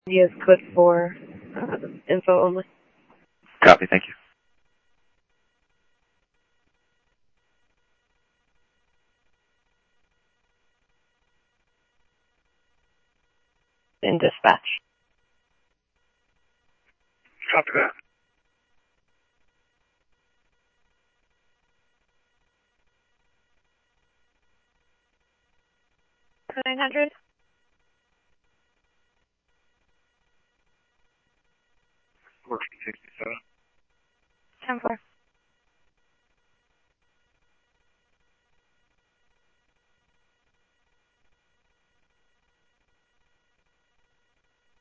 He is code 4, info only. Copy, thank you. In dispatch. Copy that. For 900? Working 67. 10-4.